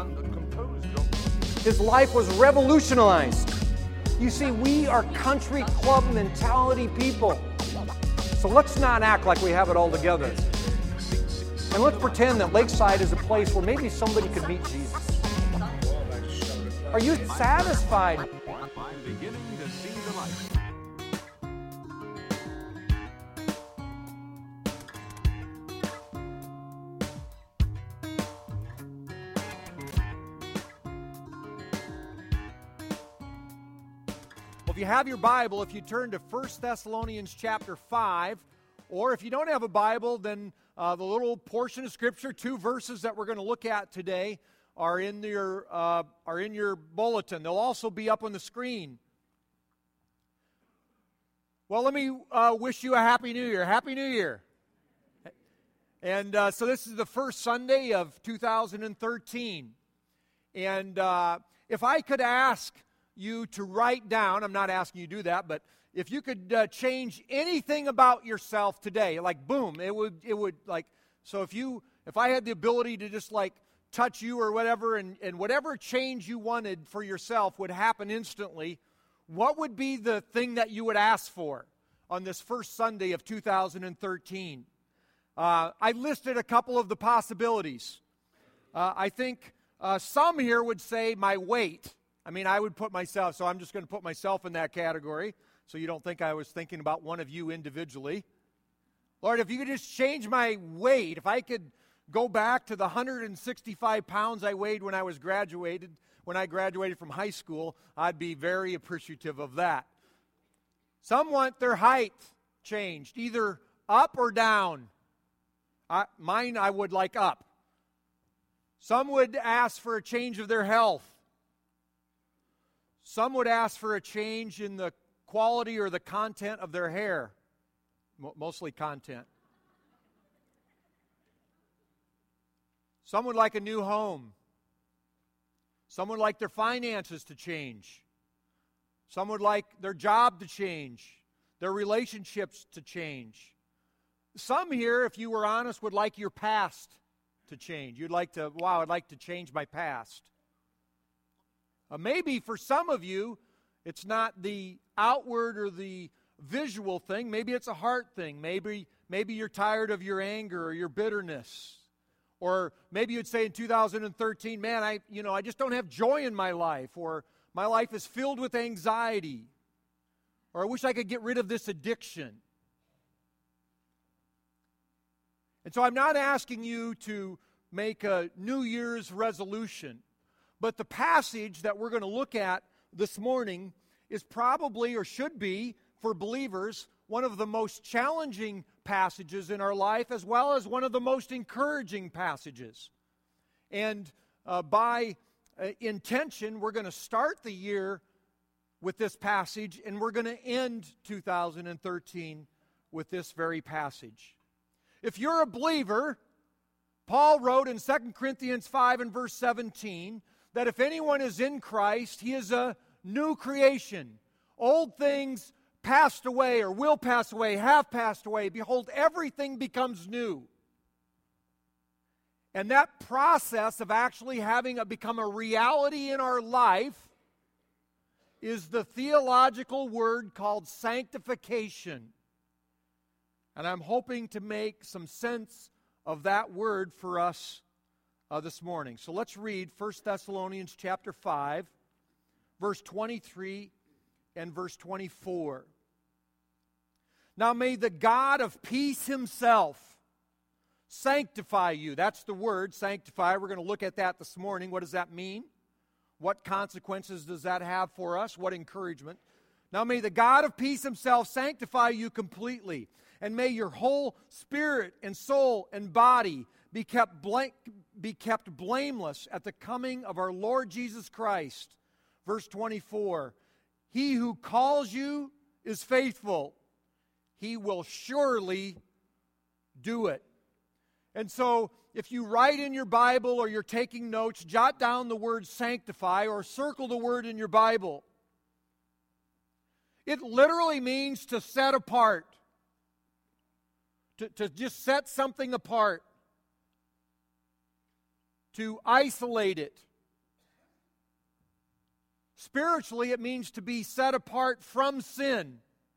His life was revolutionized. You see, we are country club mentality people. So let's not act like we have it all together. And let's pretend that Lakeside is a place where maybe somebody could meet Jesus. Are you satisfied? I'm beginning to see the light. Well, if you have your Bible, if you turn to 1 Thessalonians chapter 5, or if you don't have a Bible, then the little portion of Scripture, 2 verses that we're going to look at today, are in your bulletin. They'll also be up on the screen. Well, let me wish you a Happy New Year. Happy New Year. And so this is the first Sunday of 2013. And if I could ask you to write down, I'm not asking you to do that, but if you could change anything about yourself today, like boom, it would like, so if I had the ability to just like touch you or whatever, and whatever change you wanted for yourself would happen instantly, what would be the thing that you would ask for on this first Sunday of 2013? I listed a couple of the possibilities. I think some here would say my weight. I mean, I would put myself, so I'm just going to put myself in that category, so you don't think I was thinking about one of you individually. Lord, if you could just change my weight, if I could go back to the 165 pounds I weighed when I graduated from high school, I'd be very appreciative of that. Some want their height changed, either up or down. Mine, I would like up. Some would ask for a change of their health. Some would ask for a change in the quality or the content of their hair. Mostly content. Some would like a new home. Some would like their finances to change. Some would like their job to change, their relationships to change. Some here, if you were honest, would like your past to change. You'd like to, I'd like to change my past. Maybe for some of you, it's not the outward or the visual thing. Maybe it's a heart thing. Maybe you're tired of your anger or your bitterness. Or maybe you'd say in 2013, man, I just don't have joy in my life. Or my life is filled with anxiety. Or I wish I could get rid of this addiction. And so I'm not asking you to make a New Year's resolution. But the passage that we're going to look at this morning is probably, or should be, for believers, one of the most challenging passages in our life, as well as one of the most encouraging passages. And by intention, we're going to start the year with this passage, and we're going to end 2013 with this very passage. If you're a believer, Paul wrote in 2 Corinthians 5 and verse 17, that if anyone is in Christ, he is a new creation. Old things passed away, or will pass away, have passed away. Behold, everything becomes new. And that process of actually having it become a reality in our life is the theological word called sanctification. And I'm hoping to make some sense of that word for us this morning. So let's read 1 Thessalonians chapter 5, verse 23 and verse 24. Now may the God of peace himself sanctify you. That's the word, sanctify. We're going to look at that this morning. What does that mean? What consequences does that have for us? What encouragement? Now may the God of peace himself sanctify you completely, and may your whole spirit and soul and body be kept blameless at the coming of our Lord Jesus Christ. Verse 24, he who calls you is faithful. He will surely do it. And so, if you write in your Bible or you're taking notes, jot down the word sanctify or circle the word in your Bible. It literally means to set apart. To just set something apart. To isolate it. Spiritually, it means to be set apart from sin.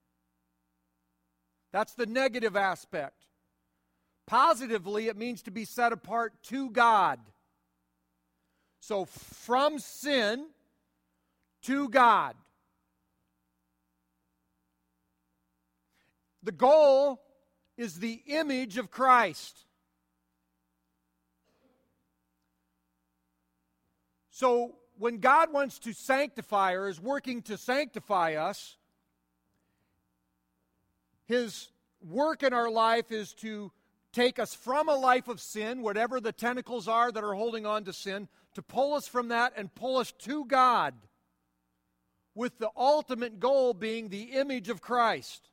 That's the negative aspect. Positively, it means to be set apart to God. So from sin to God. The goal is the image of Christ. So when God wants to sanctify or is working to sanctify us, His work in our life is to take us from a life of sin, whatever the tentacles are that are holding on to sin, to pull us from that and pull us to God, with the ultimate goal being the image of Christ.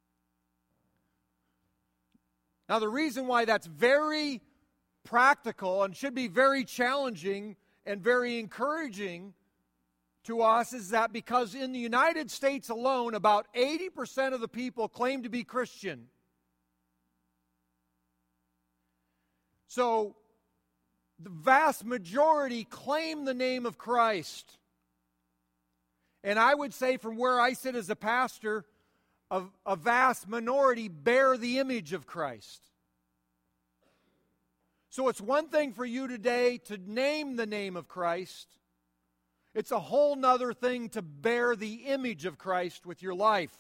Now, the reason why that's very practical and should be very challenging and very encouraging to us is that because in the United States alone, about 80% of the people claim to be Christian. So, the vast majority claim the name of Christ. And I would say from where I sit as a pastor, a vast minority bear the image of Christ. So it's one thing for you today to name the name of Christ. It's a whole nother thing to bear the image of Christ with your life.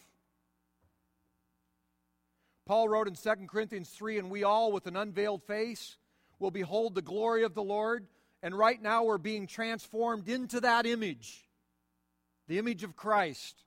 Paul wrote in 2 Corinthians 3, "And we all with an unveiled face will behold the glory of the Lord." And right now we're being transformed into that image, the image of Christ.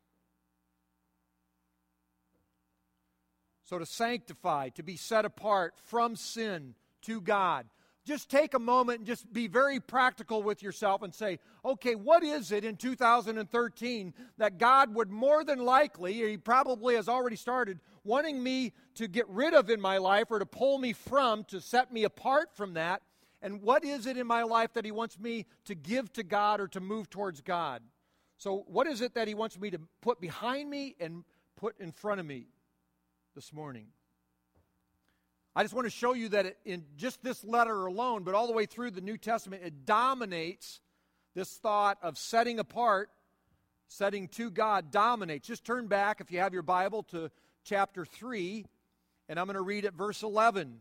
So to sanctify, to be set apart from sin to God. Just take a moment and just be very practical with yourself and say, okay, what is it in 2013 that God would more than likely, or He probably has already started, wanting me to get rid of in my life or to pull me from, to set me apart from that? And what is it in my life that He wants me to give to God or to move towards God? So what is it that He wants me to put behind me and put in front of me this morning? I just want to show you that in just this letter alone, but all the way through the New Testament, it dominates this thought of setting apart, setting to God dominates. Just turn back, if you have your Bible, to chapter 3, and I'm going to read at verse 11.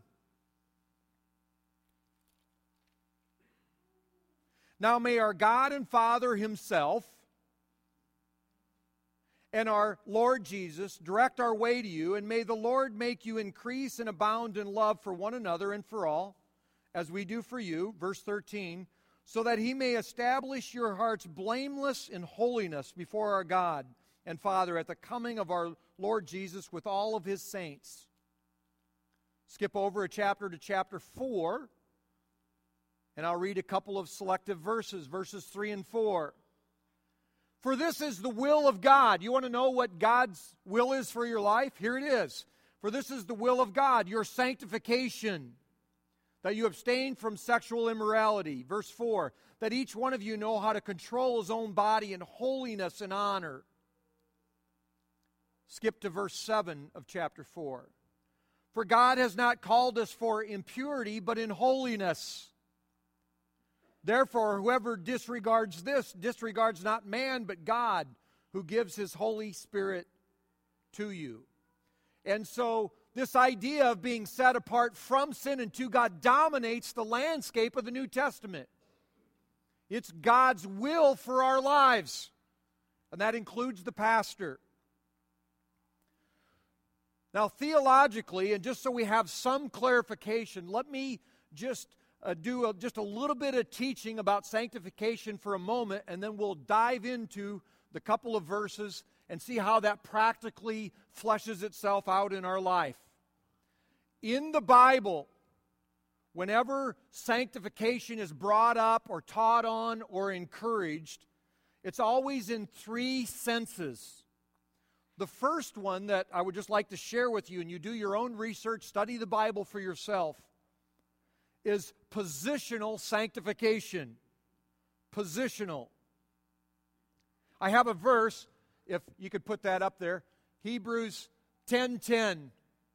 "Now may our God and Father Himself and our Lord Jesus direct our way to you, and may the Lord make you increase and abound in love for one another and for all, as we do for you," verse 13, "so that He may establish your hearts blameless in holiness before our God and Father at the coming of our Lord Jesus with all of His saints." Skip over a chapter to chapter 4, and I'll read a couple of selective verses, verses 3 and 4. "For this is the will of God." You want to know what God's will is for your life? Here it is. "For this is the will of God, your sanctification, that you abstain from sexual immorality." Verse 4, "That each one of you know how to control his own body in holiness and honor." Skip to verse 7 of chapter 4. "For God has not called us for impurity, but in holiness. Therefore, whoever disregards this disregards not man, but God, who gives His Holy Spirit to you." And so, this idea of being set apart from sin and to God dominates the landscape of the New Testament. It's God's will for our lives, and that includes the pastor. Now, theologically, and just so we have some clarification, let me just do just a little bit of teaching about sanctification for a moment, and then we'll dive into the couple of verses and see how that practically fleshes itself out in our life. In the Bible, whenever sanctification is brought up or taught on or encouraged, it's always in three senses. The first one that I would just like to share with you, and you do your own research, study the Bible for yourself, is positional sanctification. Positional. I have a verse, if you could put that up there, Hebrews 10:10.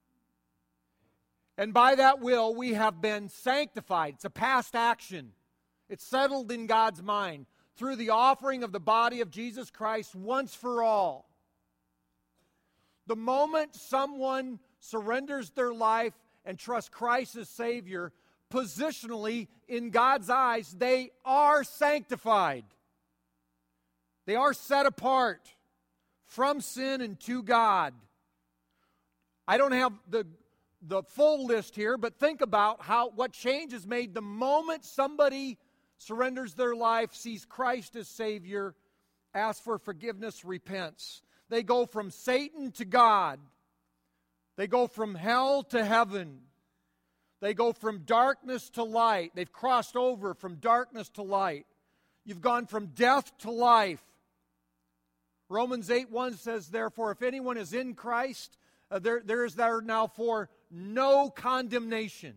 "And by that will we have been sanctified." It's a past action. It's settled in God's mind through the offering of the body of Jesus Christ once for all. The moment someone surrenders their life and trusts Christ as Savior, positionally, in God's eyes, they are sanctified. They are set apart from sin and to God. I don't have the full list here, but think about what change is made the moment somebody surrenders their life, sees Christ as Savior, asks for forgiveness, repents. They go from Satan to God. They go from hell to heaven. They go from darkness to light. They've crossed over from darkness to light. You've gone from death to life. Romans 8:1 says, therefore, if anyone is in Christ, there is now for no condemnation.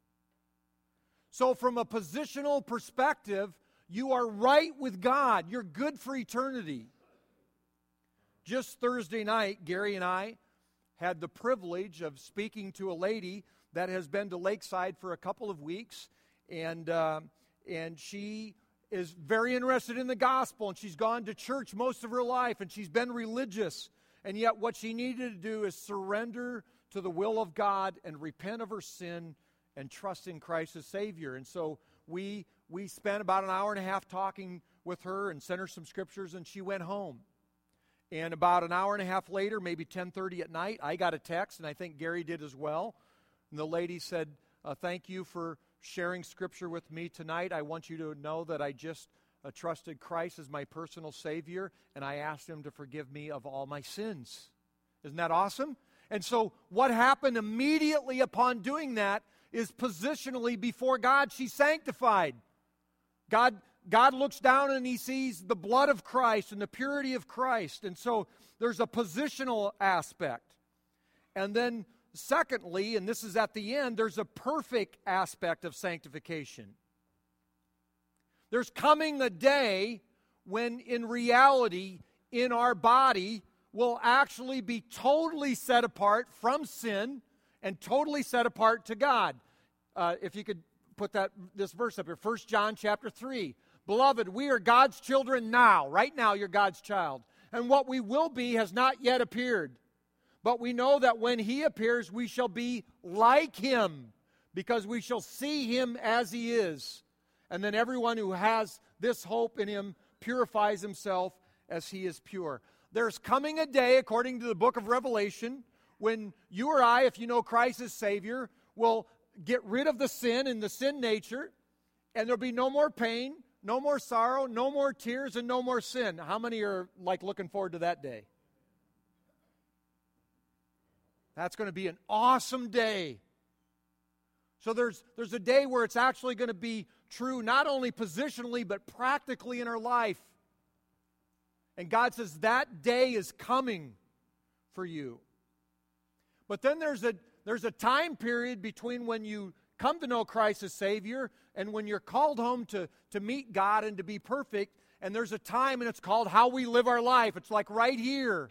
So from a positional perspective, you are right with God. You're good for eternity. Just Thursday night, Gary and I had the privilege of speaking to a lady that has been to Lakeside for a couple of weeks, and she is very interested in the gospel, and she's gone to church most of her life, and she's been religious, and yet what she needed to do is surrender to the will of God and repent of her sin and trust in Christ as Savior. And so we spent about an hour and a half talking with her and sent her some scriptures, and she went home. And about an hour and a half later, maybe 10:30 at night, I got a text, and I think Gary did as well. And the lady said, thank you for sharing Scripture with me tonight. I want you to know that I just trusted Christ as my personal Savior, and I asked Him to forgive me of all my sins. Isn't that awesome? And so what happened immediately upon doing that is positionally before God, she's sanctified. God looks down and He sees the blood of Christ and the purity of Christ. And so there's a positional aspect. And then secondly, and this is at the end, there's a perfect aspect of sanctification. There's coming a day when in reality, in our body, we'll actually be totally set apart from sin and totally set apart to God. If you could put this verse up here, 1 John chapter 3. Beloved, we are God's children now. Right now, you're God's child. And what we will be has not yet appeared. But we know that when He appears, we shall be like Him, because we shall see Him as He is. And then everyone who has this hope in Him purifies himself as He is pure. There's coming a day, according to the book of Revelation, when you or I, if you know Christ as Savior, will get rid of the sin and the sin nature, and there'll be no more pain, no more sorrow, no more tears, and no more sin. How many are looking forward to that day? That's going to be an awesome day. So there's a day where it's actually going to be true, not only positionally, but practically in our life. And God says that day is coming for you. But then there's a time period between when you come to know Christ as Savior and when you're called home to meet God and to be perfect. And there's a time, and it's called how we live our life. It's like right here.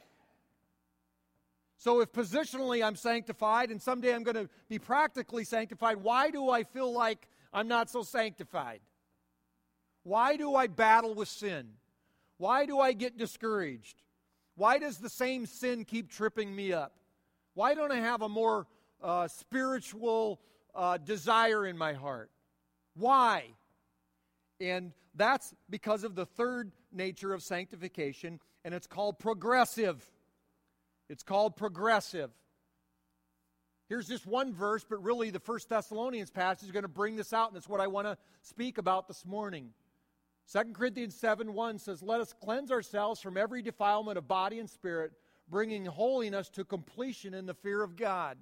So if positionally I'm sanctified and someday I'm going to be practically sanctified, why do I feel like I'm not so sanctified? Why do I battle with sin? Why do I get discouraged? Why does the same sin keep tripping me up? Why don't I have a more spiritual desire in my heart? Why? And that's because of the third nature of sanctification, and it's called progressive. It's called progressive. Here's just one verse, but really the 1 Thessalonians passage is going to bring this out, and that's what I want to speak about this morning. 2 Corinthians 7:1 says, let us cleanse ourselves from every defilement of body and spirit, bringing holiness to completion in the fear of God.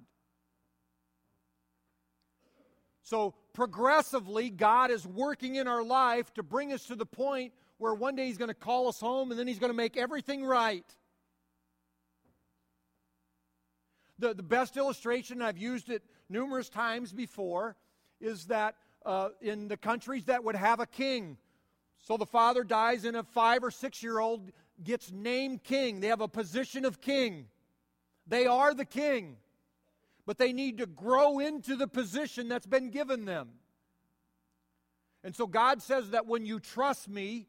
So progressively, God is working in our life to bring us to the point where one day He's going to call us home, and then He's going to make everything right. The best illustration, I've used it numerous times before, is that in the countries that would have a king, so the father dies and a 5 or 6 year old gets named king. They have a position of king. They are the king. But they need to grow into the position that's been given them. And so God says that when you trust me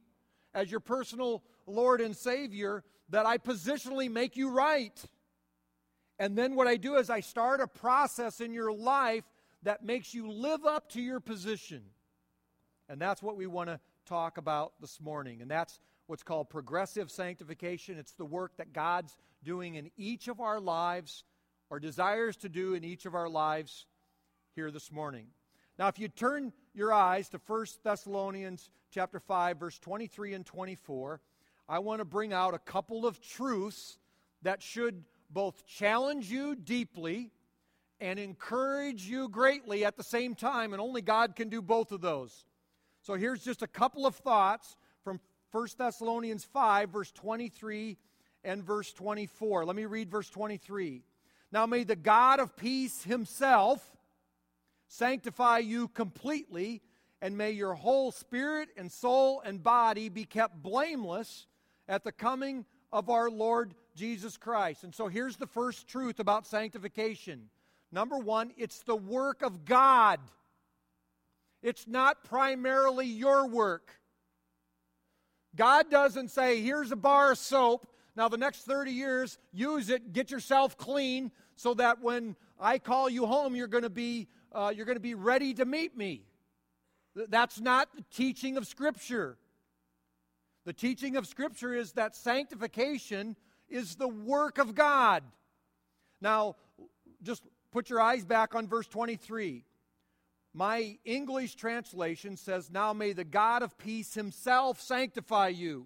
as your personal Lord and Savior, that I positionally make you right. And then what I do is I start a process in your life that makes you live up to your position. And that's what we want to talk about this morning. And that's what's called progressive sanctification. It's the work that God's doing in each of our lives, or desires to do in each of our lives here this morning. Now, if you turn your eyes to 1 Thessalonians chapter 5, verse 23 and 24, I want to bring out a couple of truths that should both challenge you deeply and encourage you greatly at the same time, and only God can do both of those. So here's just a couple of thoughts from 1 Thessalonians 5, verse 23 and verse 24. Let me read verse 23. Now may the God of peace himself sanctify you completely, and may your whole spirit and soul and body be kept blameless at the coming of our Lord Jesus Christ. And so here's the first truth about sanctification. Number one, it's the work of God. It's not primarily your work. God doesn't say, here's a bar of soap. Now the next 30 years, use it, get yourself clean, so that when I call you home, you're going to be ready to meet me. That's not the teaching of Scripture. The teaching of Scripture is that sanctification is the work of God. Now, just put your eyes back on verse 23. My English translation says, now may the God of peace himself sanctify you.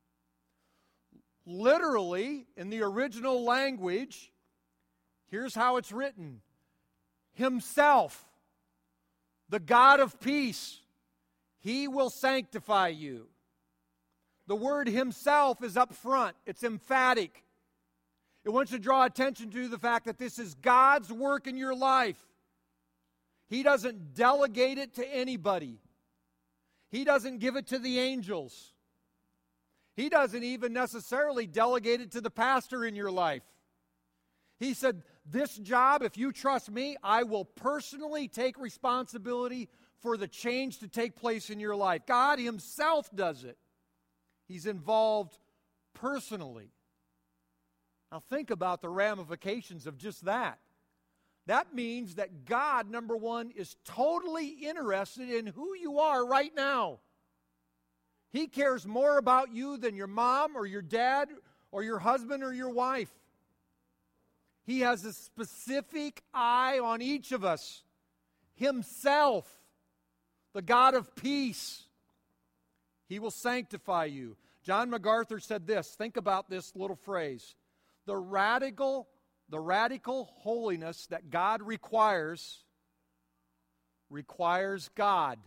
Literally, in the original language, here's how it's written. Himself, the God of peace, he will sanctify you. The word himself is up front. It's emphatic. It wants to draw attention to the fact that this is God's work in your life. He doesn't delegate it to anybody. He doesn't give it to the angels. He doesn't even necessarily delegate it to the pastor in your life. He said, this job, if you trust me, I will personally take responsibility for the change to take place in your life. God himself does it. He's involved personally. Now think about the ramifications of just that. That means that God, number one, is totally interested in who you are right now. He cares more about you than your mom or your dad or your husband or your wife. He has a specific eye on each of us. Himself, the God of peace. He will sanctify you. John MacArthur said this. Think about this little phrase. The radical holiness that God requires God.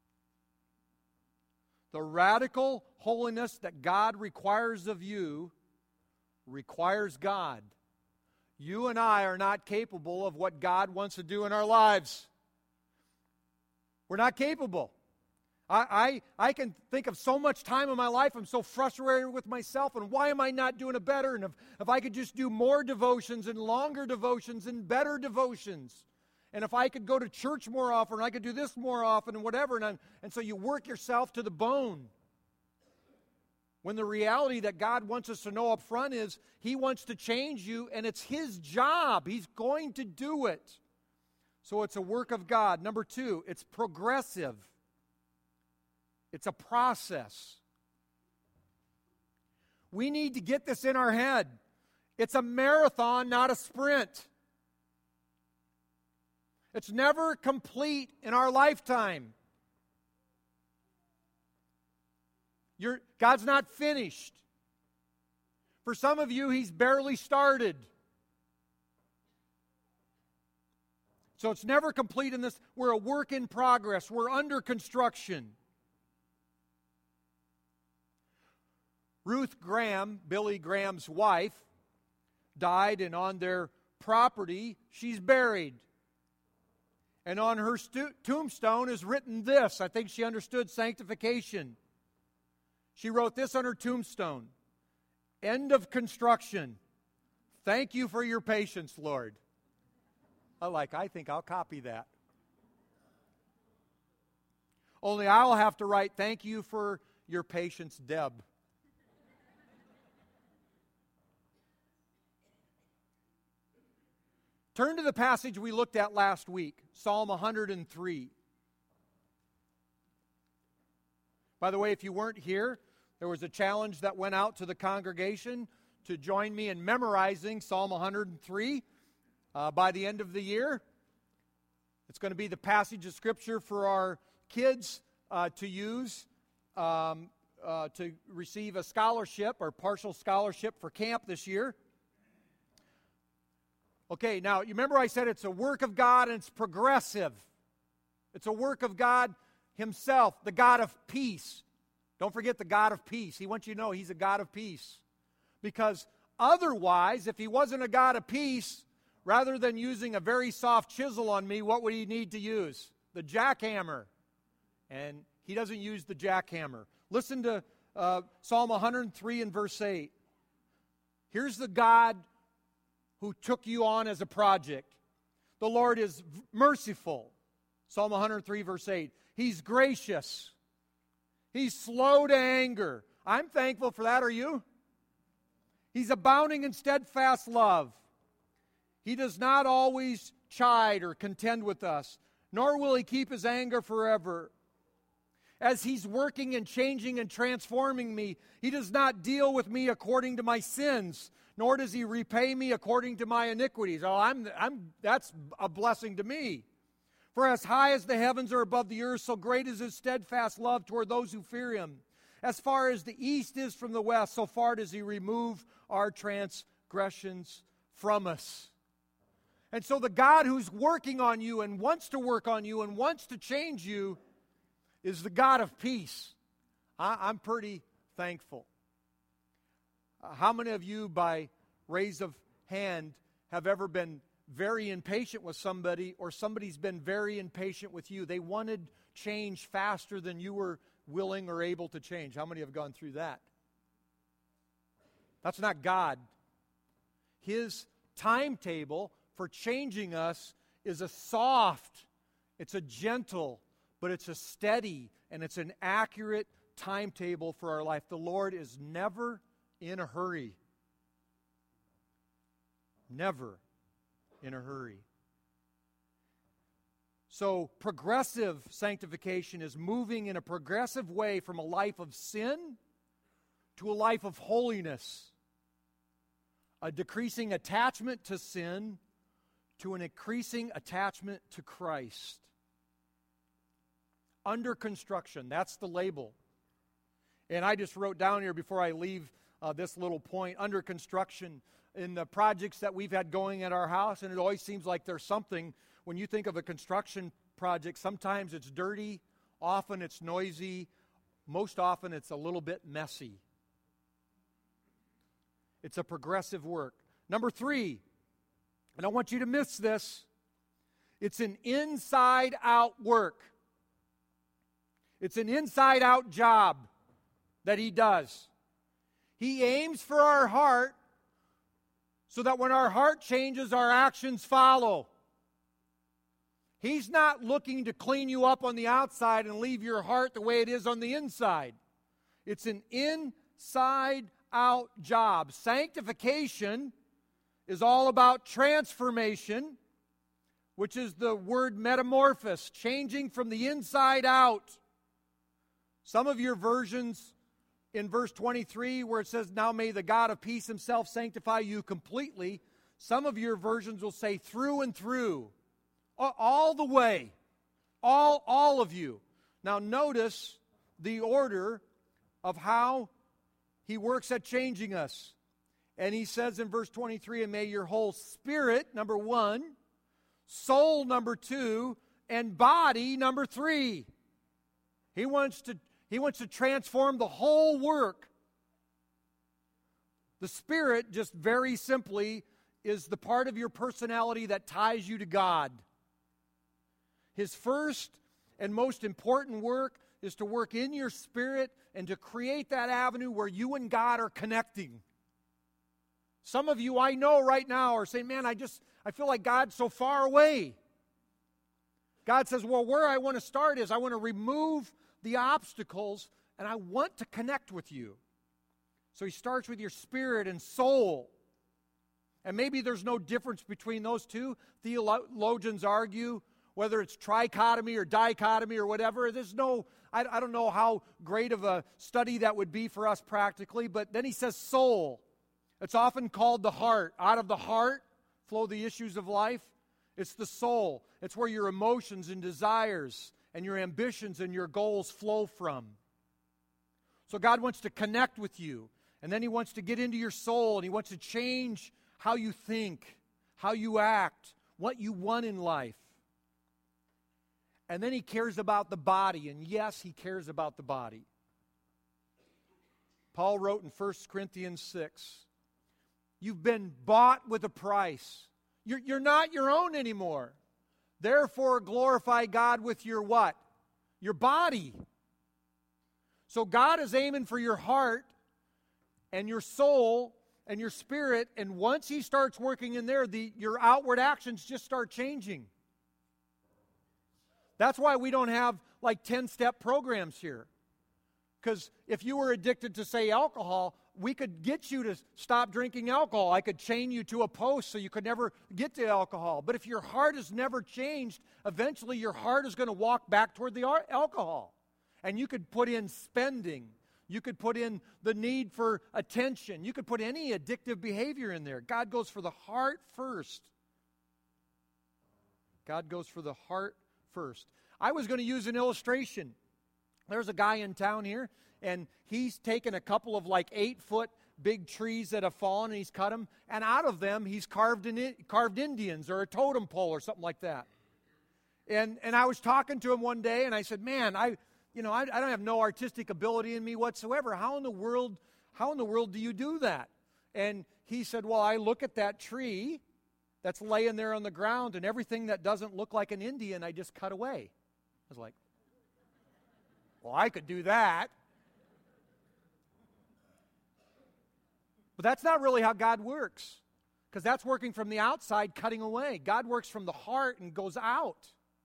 The radical holiness that God requires of you requires God. You and I are not capable of what God wants to do in our lives. We're not capable. I can think of so much time in my life, I'm so frustrated with myself, and why am I not doing it better? And if I could just do more devotions and longer devotions and better devotions, and if I could go to church more often, I could do this more often and whatever, and so you work yourself to the bone. When the reality that God wants us to know up front is he wants to change you, and it's his job. He's going to do it. So it's a work of God. Number two, it's progressive. It's a process. We need to get this in our head. It's a marathon, not a sprint. It's never complete in our lifetime. God's not finished. For some of you, he's barely started. So it's never complete in this. We're a work in progress. We're under construction. Ruth Graham, Billy Graham's wife, died, and on their property, she's buried. And on her tombstone is written this. I think she understood sanctification. She wrote this on her tombstone. End of construction. Thank you for your patience, Lord. I think I'll copy that. Only I'll have to write, thank you for your patience, Deb. Turn to the passage we looked at last week, Psalm 103. By the way, if you weren't here, there was a challenge that went out to the congregation to join me in memorizing Psalm 103 by the end of the year. It's going to be the passage of Scripture for our kids to use to receive a scholarship or partial scholarship for camp this year. Okay, now, you remember I said it's a work of God and it's progressive. It's a work of God Himself, the God of peace. Don't forget the God of peace. He wants you to know He's a God of peace. Because otherwise, if He wasn't a God of peace, rather than using a very soft chisel on me, what would He need to use? The jackhammer. And He doesn't use the jackhammer. Listen to Psalm 103 and verse 8. Here's the God who took you on as a project. The Lord is merciful. Psalm 103, verse 8. He's gracious. He's slow to anger. I'm thankful for that. Are you? He's abounding in steadfast love. He does not always chide or contend with us, nor will He keep His anger forever. As He's working and changing and transforming me, He does not deal with me according to my sins, nor does He repay me according to my iniquities. Oh, that's a blessing to me. For as high as the heavens are above the earth, so great is His steadfast love toward those who fear Him. As far as the east is from the west, so far does He remove our transgressions from us. And so the God who's working on you and wants to work on you and wants to change you is the God of peace. I'm pretty thankful. How many of you, by raise of hand, have ever been very impatient with somebody, or somebody's been very impatient with you? They wanted change faster than you were willing or able to change. How many have gone through that? That's not God. His timetable for changing us is a soft, it's a gentle, but it's a steady, and it's an accurate timetable for our life. The Lord is never in a hurry. Never in a hurry. So, progressive sanctification is moving in a progressive way from a life of sin to a life of holiness. A decreasing attachment to sin to an increasing attachment to Christ. Under construction, that's the label. And I just wrote down here before I leave this little point, under construction, in the projects that we've had going at our house, and it always seems like there's something, when you think of a construction project, sometimes it's dirty, often it's noisy, most often it's a little bit messy. It's a progressive work. Number 3, I don't want you to miss this, it's an inside-out work. It's an inside-out job that He does. He aims for our heart so that when our heart changes, our actions follow. He's not looking to clean you up on the outside and leave your heart the way it is on the inside. It's an inside-out job. Sanctification is all about transformation, which is the word metamorphosis, changing from the inside out. Some of your versions in verse 23 where it says, now may the God of peace Himself sanctify you completely. Some of your versions will say through and through. All the way. All of you. Now notice the order of how He works at changing us. And He says in verse 23, and may your whole spirit, number 1, soul, number 2, and body, number 3. He wants to transform the whole work. The Spirit, just very simply, is the part of your personality that ties you to God. His first and most important work is to work in your spirit and to create that avenue where you and God are connecting. Some of you I know right now are saying, man, I feel like God's so far away. God says, well, where I want to start is I want to remove the obstacles and I want to connect with you. So he starts with your spirit and soul. And maybe there's no difference between those two. Theologians argue whether it's trichotomy or dichotomy or whatever. There's no, I don't know how great of a study that would be for us practically, but then he says soul. It's often called the heart. Out of the heart flow the issues of life. It's the soul. It's where your emotions and desires and your ambitions and your goals flow from. So God wants to connect with you, and then he wants to get into your soul, and he wants to change how you think, how you act, what you want in life. And then he cares about the body, and yes, he cares about the body. Paul wrote in 1 Corinthians 6, you've been bought with a price. You're not your own anymore. Therefore, glorify God with your what? Your body. So God is aiming for your heart and your soul and your spirit, and once he starts working in there, your outward actions just start changing. That's why we don't have like 10-step programs here. Because if you were addicted to, say, alcohol, we could get you to stop drinking alcohol. I could chain you to a post so you could never get to alcohol. But if your heart has never changed, eventually your heart is going to walk back toward the alcohol. And you could put in spending. You could put in the need for attention. You could put any addictive behavior in there. God goes for the heart first. God goes for the heart first. I was going to use an illustration. There's a guy in town here, and he's taken a couple of like 8-foot big trees that have fallen, and he's cut them, and out of them he's carved Indians or a totem pole or something like that. And I was talking to him one day, and I said, man, I don't have no artistic ability in me whatsoever. How in the world do you do that? And he said, well, I look at that tree that's laying there on the ground, and everything that doesn't look like an Indian, I just cut away. I was like, well, I could do that. But that's not really how God works, because that's working from the outside, cutting away. God works from the heart and goes out.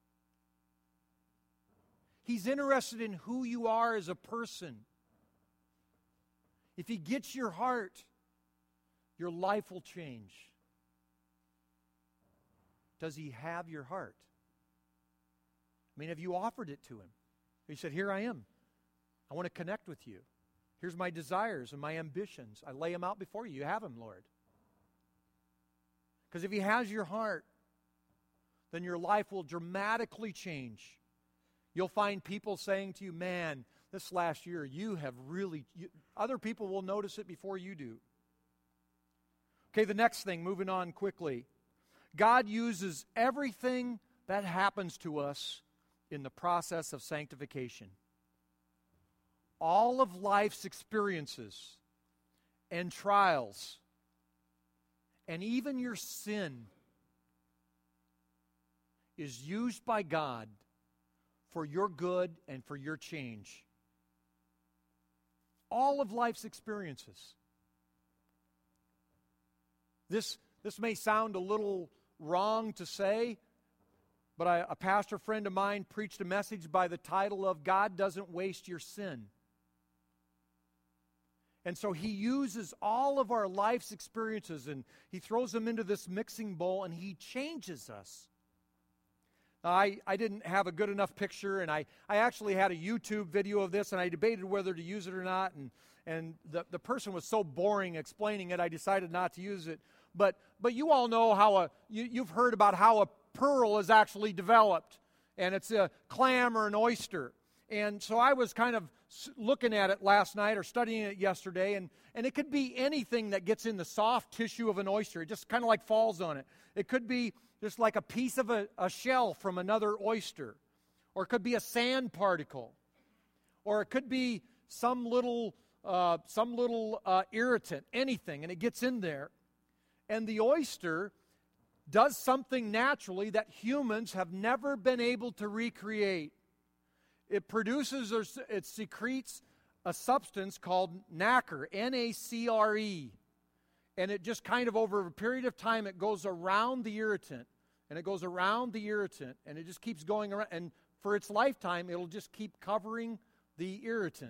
He's interested in who you are as a person. If he gets your heart, your life will change. Does he have your heart? I mean, have you offered it to him? He said, here I am. I want to connect with you. Here's my desires and my ambitions. I lay them out before you. You have them, Lord. Because if he has your heart, then your life will dramatically change. You'll find people saying to you, man, this last year you have really, other people will notice it before you do. Okay, the next thing, moving on quickly. God uses everything that happens to us in the process of sanctification. All of life's experiences and trials, and even your sin, is used by God for your good and for your change. All of life's experiences. This may sound a little wrong to say, but a pastor friend of mine preached a message by the title of God Doesn't Waste Your Sin. And so he uses all of our life's experiences and he throws them into this mixing bowl and he changes us. I didn't have a good enough picture, and I actually had a YouTube video of this, and I debated whether to use it or not, and the person was so boring explaining it, I decided not to use it. But you all know how you've heard about how a pearl is actually developed, and it's a clam or an oyster. And so I was kind of looking at it last night or studying it yesterday, and it could be anything that gets in the soft tissue of an oyster. It just kind of like falls on it. It could be just like a piece of a shell from another oyster. Or it could be a sand particle. Or it could be some little irritant, anything, and it gets in there. And the oyster does something naturally that humans have never been able to recreate. It produces or it secretes a substance called nacre, N-A-C-R-E. And it just kind of over a period of time, it goes around the irritant. And it goes around the irritant. And it just keeps going around. And for its lifetime, it'll just keep covering the irritant.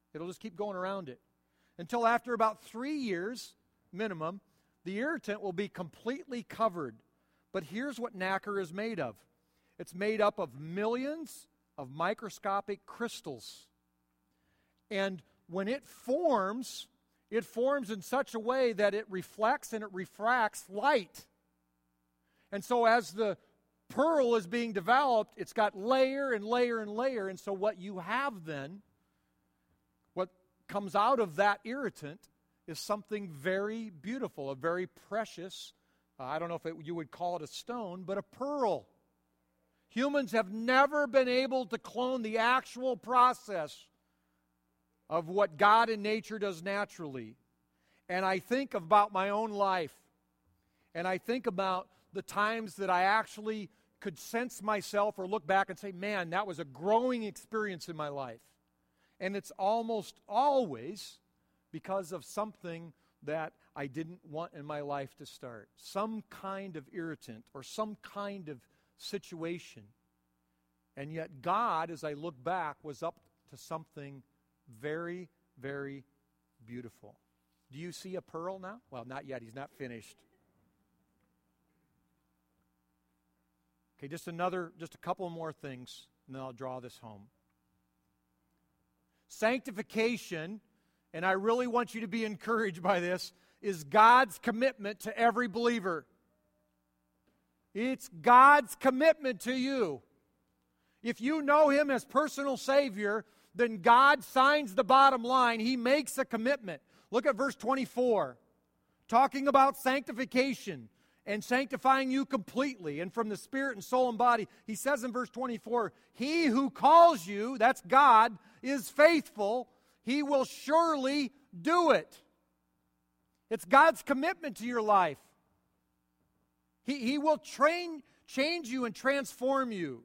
It'll just keep going around it. Until after about 3 years, minimum, the irritant will be completely covered. But here's what nacre is made of. It's made up of millions of microscopic crystals. And when it forms in such a way that it reflects and it refracts light. And so as the pearl is being developed, it's got layer and layer and layer. And so what you have then, what comes out of that irritant, is something very beautiful, a very precious, I don't know if you would call it a stone, but a pearl. Humans have never been able to clone the actual process of what God in nature does naturally. And I think about my own life, and I think about the times that I actually could sense myself or look back and say, man, that was a growing experience in my life. And it's almost always because of something that I didn't want in my life to start. Some kind of irritant or some kind of situation. And yet God, as I look back, was up to something very, very beautiful. Do you see a pearl now? Well, not yet. He's not finished. Okay, just a couple more things, and then I'll draw this home. Sanctification, and I really want you to be encouraged by this, is God's commitment to every believer. It's God's commitment to you. If you know Him as personal Savior, then God signs the bottom line. He makes a commitment. Look at verse 24. Talking about sanctification and sanctifying you completely and from the spirit and soul and body. He says in verse 24, He who calls you, that's God, is faithful. He will surely do it. It's God's commitment to your life. He will change you and transform you.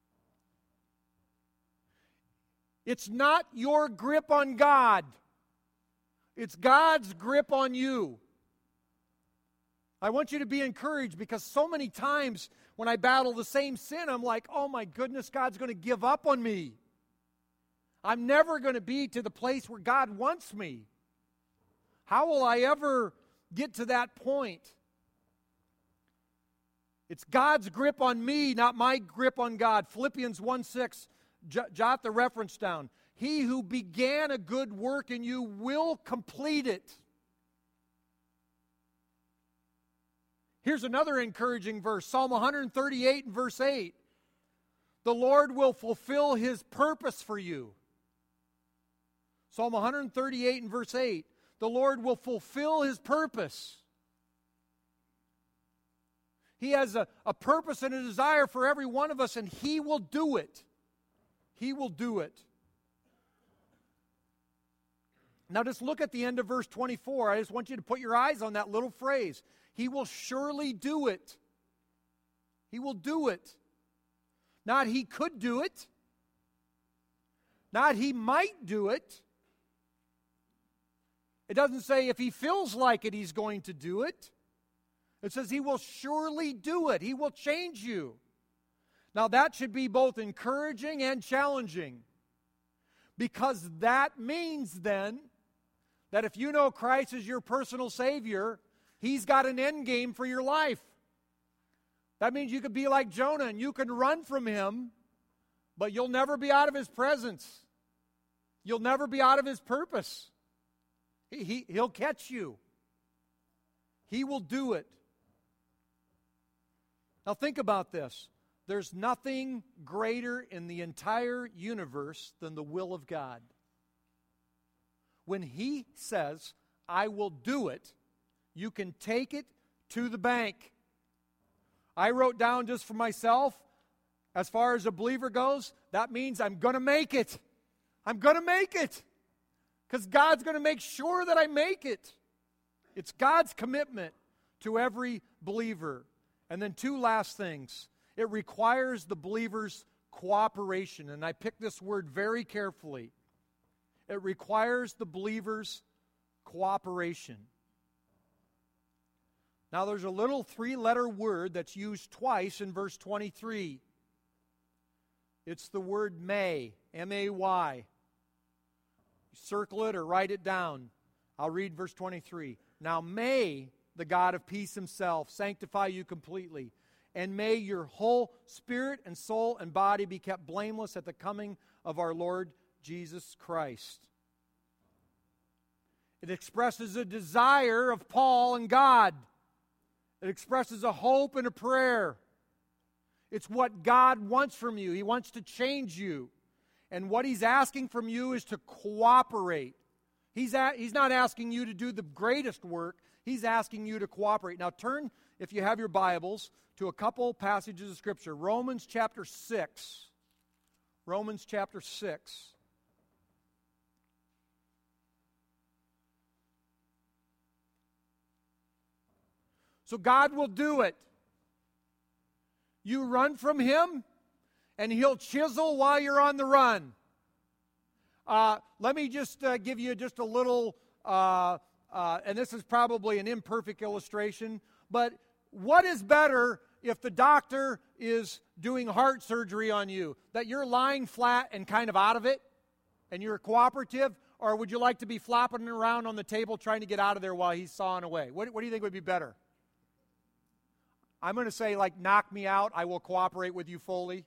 It's not your grip on God. It's God's grip on you. I want you to be encouraged because so many times when I battle the same sin, I'm like, oh my goodness, God's going to give up on me. I'm never going to be to the place where God wants me. How will I ever get to that point? It's God's grip on me, not my grip on God. Philippians 1:6, jot the reference down. He who began a good work in you will complete it. Here's another encouraging verse, Psalm 138 and verse 8. The Lord will fulfill His purpose for you. Psalm 138 and verse 8. The Lord will fulfill His purpose. He has a purpose and a desire for every one of us, and He will do it. He will do it. Now just look at the end of verse 24. I just want you to put your eyes on that little phrase. He will surely do it. He will do it. Not He could do it. Not He might do it. It doesn't say if He feels like it, He's going to do it. It says He will surely do it. He will change you. Now that should be both encouraging and challenging. Because that means then that if you know Christ is your personal Savior, He's got an end game for your life. That means you could be like Jonah and you can run from Him, but you'll never be out of His presence. You'll never be out of His purpose. He'll catch you. He will do it. Now think about this. There's nothing greater in the entire universe than the will of God. When He says, I will do it, you can take it to the bank. I wrote down just for myself, as far as a believer goes, that means I'm going to make it. I'm going to make it. Because God's going to make sure that I make it. It's God's commitment to every believer. And then two last things. It requires the believer's cooperation. And I picked this word very carefully. It requires the believer's cooperation. Now there's a little three-letter word that's used twice in verse 23. It's the word may, M-A-Y. Circle it or write it down. I'll read verse 23. Now may the God of peace himself sanctify you completely, and may your whole spirit and soul and body be kept blameless at the coming of our Lord Jesus Christ. It expresses a desire of Paul and God. It expresses a hope and a prayer. It's what God wants from you. He wants to change you. And what He's asking from you is to cooperate. He's not asking you to do the greatest work. He's asking you to cooperate. Now turn, if you have your Bibles, to a couple passages of Scripture. Romans chapter 6. Romans chapter 6. So God will do it. You run from Him, and He'll chisel while you're on the run. Let me just give you just a little, and this is probably an imperfect illustration, but what is better if the doctor is doing heart surgery on you? That you're lying flat and kind of out of it, and you're cooperative, or would you like to be flopping around on the table trying to get out of there while he's sawing away? What do you think would be better? I'm going to say, like, knock me out. I will cooperate with you fully.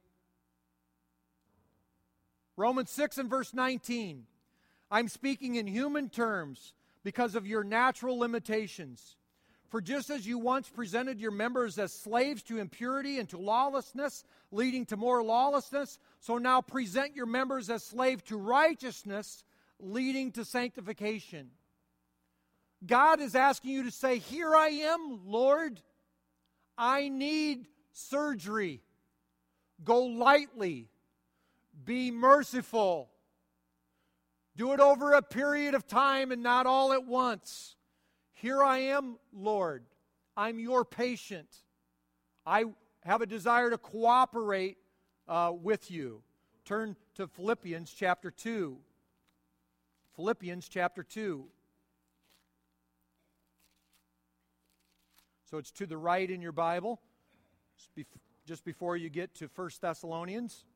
Romans 6 and verse 19. I'm speaking in human terms because of your natural limitations. For just as you once presented your members as slaves to impurity and to lawlessness, leading to more lawlessness, so now present your members as slaves to righteousness, leading to sanctification. God is asking you to say, here I am, Lord. I need surgery. Go lightly. Be merciful. Do it over a period of time and not all at once. Here I am, Lord. I'm your patient. I have a desire to cooperate with you. Turn to Philippians chapter 2. Philippians chapter 2. So it's to the right in your Bible, just before you get to 1 Thessalonians.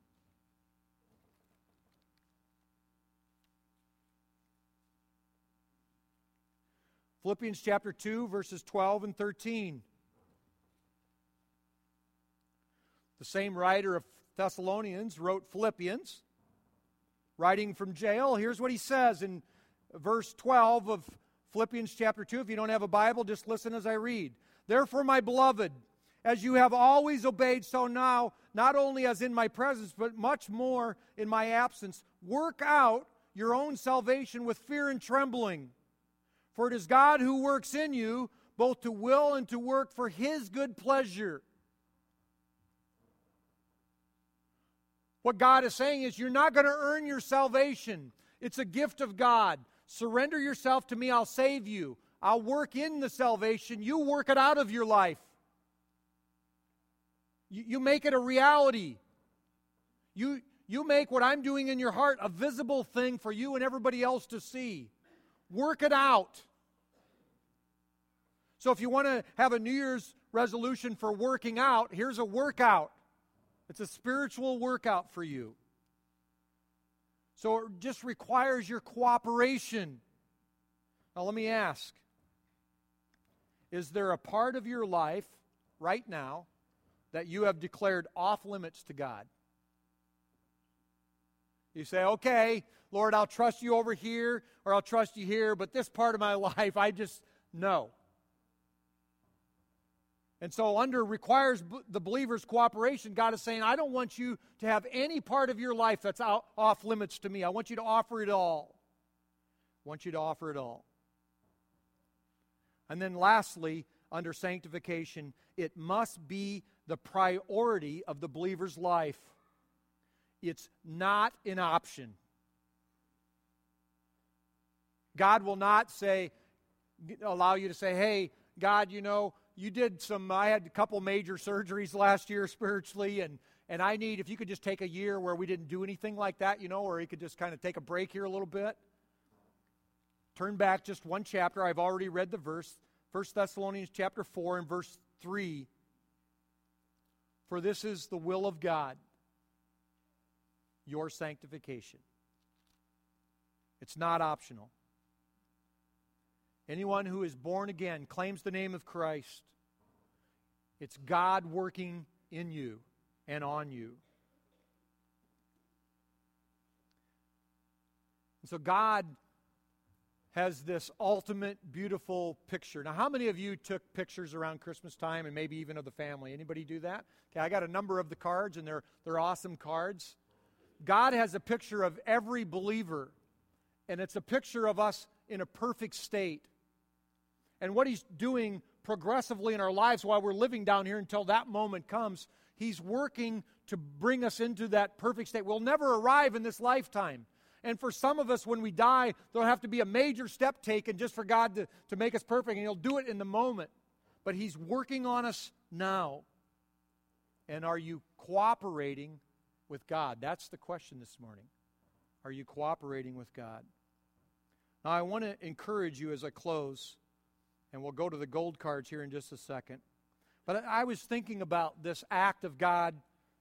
Philippians chapter 2, verses 12 and 13. The same writer of Thessalonians wrote Philippians, writing from jail. Here's what he says in verse 12 of Philippians chapter 2. If you don't have a Bible, just listen as I read. Therefore, my beloved, as you have always obeyed, so now, not only as in my presence, but much more in my absence, work out your own salvation with fear and trembling. For it is God who works in you, both to will and to work for His good pleasure. What God is saying is, you're not going to earn your salvation. It's a gift of God. Surrender yourself to me, I'll save you. I'll work in the salvation. You work it out of your life. You make it a reality. You make what I'm doing in your heart a visible thing for you and everybody else to see. Work it out. So if you want to have a New Year's resolution for working out, here's a workout. It's a spiritual workout for you. So it just requires your cooperation. Now let me ask, is there a part of your life right now that you have declared off limits to God? You say, okay, Lord, I'll trust you over here, or I'll trust you here, but this part of my life, I just, no. And so requires the believer's cooperation. God is saying, I don't want you to have any part of your life that's off limits to me. I want you to offer it all. I want you to offer it all. And then lastly, under sanctification, it must be the priority of the believer's life. It's not an option. God will not allow you to say, hey, God, you did I had a couple major surgeries last year spiritually, and I need, if you could just take a year where we didn't do anything like that, or you could just kind of take a break here a little bit. Turn back just one chapter. I've already read the verse. 1 Thessalonians chapter 4 and verse 3. For this is the will of God, your sanctification. It's not optional. Anyone who is born again, claims the name of Christ, it's God working in you and on you. And so God has this ultimate beautiful picture. Now, how many of you took pictures around Christmas time and maybe even of the family? Anybody do that? Okay, I got a number of the cards, and they're awesome cards. God has a picture of every believer, and it's a picture of us in a perfect state. And what He's doing progressively in our lives while we're living down here until that moment comes, He's working to bring us into that perfect state. We'll never arrive in this lifetime. And for some of us, when we die, there'll have to be a major step taken just for God to make us perfect, and He'll do it in the moment. But He's working on us now. And are you cooperating with God? That's the question this morning. Are you cooperating with God? Now, I want to encourage you as I close, and we'll go to the gold cards here in just a second. But I was thinking about this act of God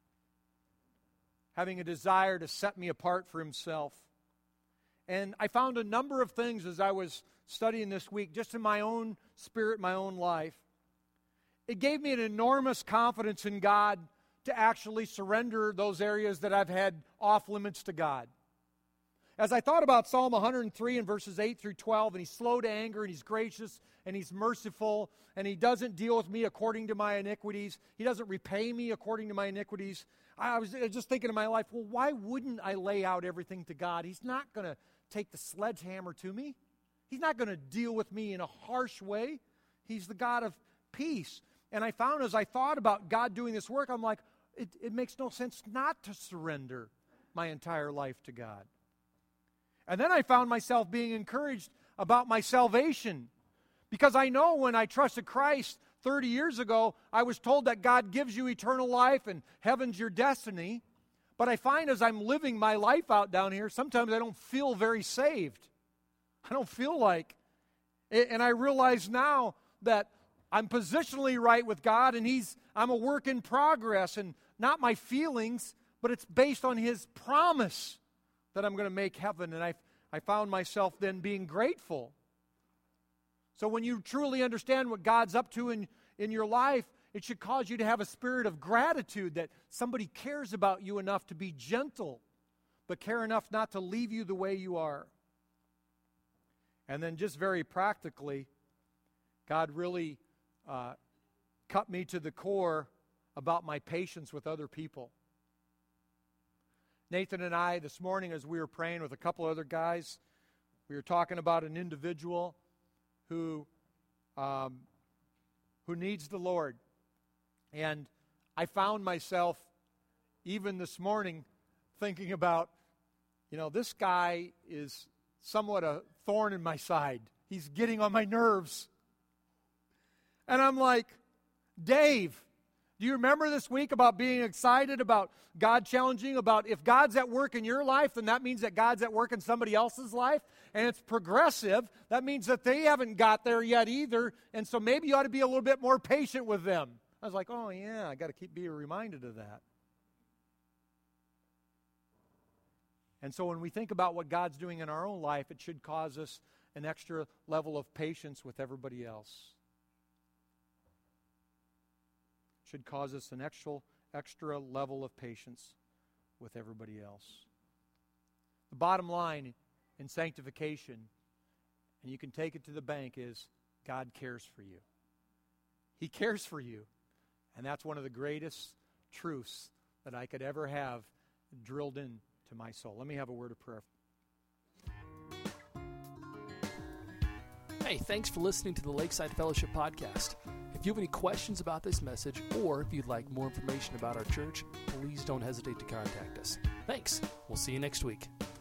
having a desire to set me apart for Himself. And I found a number of things as I was studying this week, just in my own spirit, my own life. It gave me an enormous confidence in God to actually surrender those areas that I've had off limits to God. As I thought about Psalm 103 and verses 8 through 12, and He's slow to anger, and He's gracious, and He's merciful, and He doesn't deal with me according to my iniquities. He doesn't repay me according to my iniquities. I was just thinking in my life, well, why wouldn't I lay out everything to God? He's not going to take the sledgehammer to me. He's not going to deal with me in a harsh way. He's the God of peace. And I found as I thought about God doing this work, I'm like, it makes no sense not to surrender my entire life to God. And then I found myself being encouraged about my salvation. Because I know when I trusted Christ 30 years ago, I was told that God gives you eternal life and heaven's your destiny. But I find as I'm living my life out down here, sometimes I don't feel very saved. I don't feel like. And I realize now that I'm positionally right with God, and I'm a work in progress, and not my feelings, but it's based on His promise that I'm going to make heaven. And I found myself then being grateful. So when you truly understand what God's up to in your life, it should cause you to have a spirit of gratitude that somebody cares about you enough to be gentle, but care enough not to leave you the way you are. And then just very practically, God really cut me to the core about my patience with other people. Nathan and I, this morning as we were praying with a couple other guys, we were talking about an individual who needs the Lord. And I found myself, even this morning, thinking about, this guy is somewhat a thorn in my side. He's getting on my nerves. And I'm like, Dave, do you remember this week about being excited about God challenging, about if God's at work in your life, then that means that God's at work in somebody else's life, and it's progressive. That means that they haven't got there yet either, and so maybe you ought to be a little bit more patient with them. I was like, oh yeah, I got to keep being reminded of that. And so when we think about what God's doing in our own life, it should cause us an extra level of patience with everybody else. It should cause us an extra level of patience with everybody else. The bottom line in sanctification, and you can take it to the bank, is God cares for you. He cares for you. And that's one of the greatest truths that I could ever have drilled into my soul. Let me have a word of prayer. Hey, thanks for listening to the Lakeside Fellowship Podcast. If you have any questions about this message, or if you'd like more information about our church, please don't hesitate to contact us. Thanks. We'll see you next week.